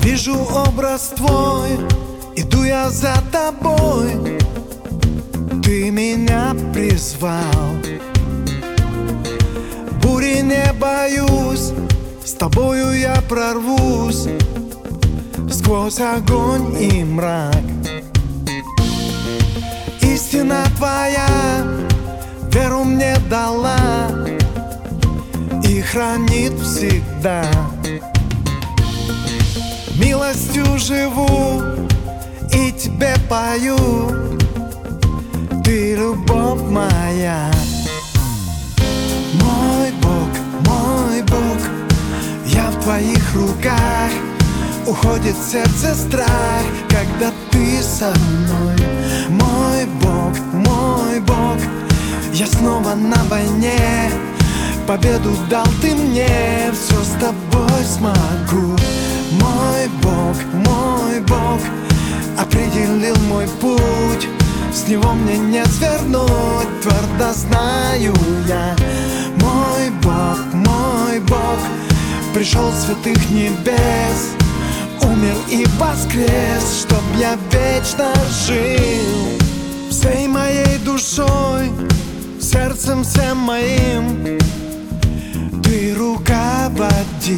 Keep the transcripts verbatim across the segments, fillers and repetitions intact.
Вижу образ твой, иду я за тобой. Ты меня призвал, бури не боюсь, с тобою я прорвусь сквозь огонь и мрак. Истина твоя веру мне дала и хранит всегда. Милостью живу и тебе пою, ты любовь моя. Мой Бог, мой Бог, я в твоих руках. Уходит в сердце страх, когда ты со мной. Мой Бог, мой Бог, я снова на войне. Победу дал ты мне, все с тобой смогу. Мой Бог, мой Бог, определил мой путь. С него мне не свернуть, твердо знаю я. Мой Бог, мой Бог, пришел с святых небес, умер и воскрес, чтоб я вечно жил. Всей моей душой, сердцем всем моим ты руководи.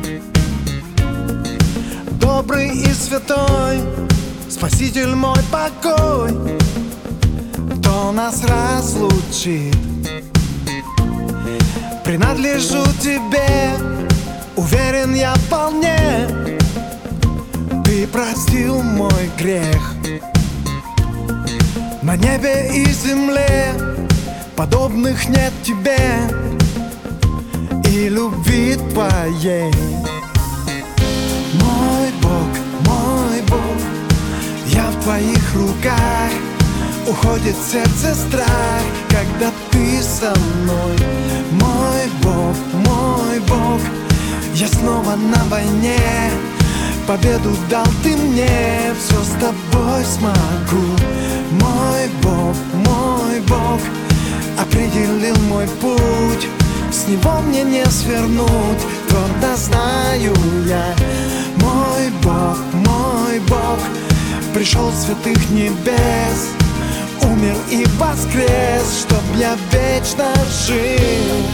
Добрый и святой, Спаситель мой покой, кто нас разлучит. Принадлежу тебе, уверен я вполне. Ты простил мой грех. На небе и земле подобных нет тебе и любви твоей. Мой Бог, мой Бог, я в твоих руках. Уходит в сердце страх, когда ты со мной. Мой Бог, мой Бог, я снова на войне. Победу дал ты мне, все с тобой смогу. Мой Бог, мой Бог, определил мой путь. С него мне не свернуть, твердо знаю я. Мой Бог, мой Бог, пришел с святых небес, умер и воскрес, чтоб я вечно жил.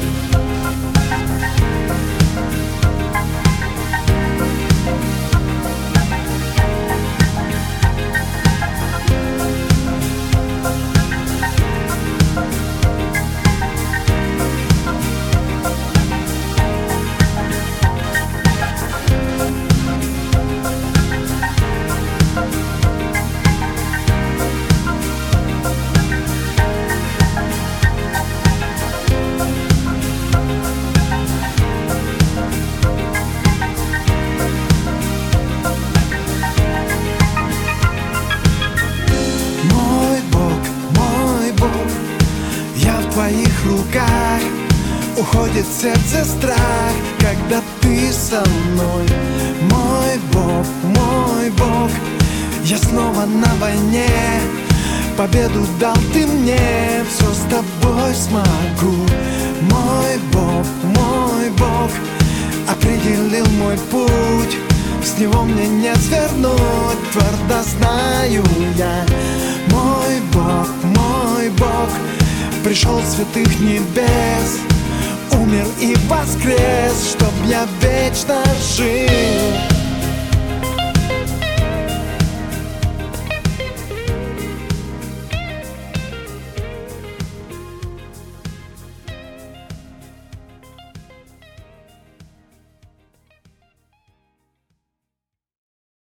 В твоих руках уходит в сердце страх, когда ты со мной. Мой Бог, мой Бог, я снова на войне. Победу дал ты мне, все с тобой смогу. Мой Бог, мой Бог, определил мой путь. С него мне не свернуть, твердо знаю я. Мой Бог, мой Бог, пришел с святых небес, умер и воскрес, чтоб я вечно жил.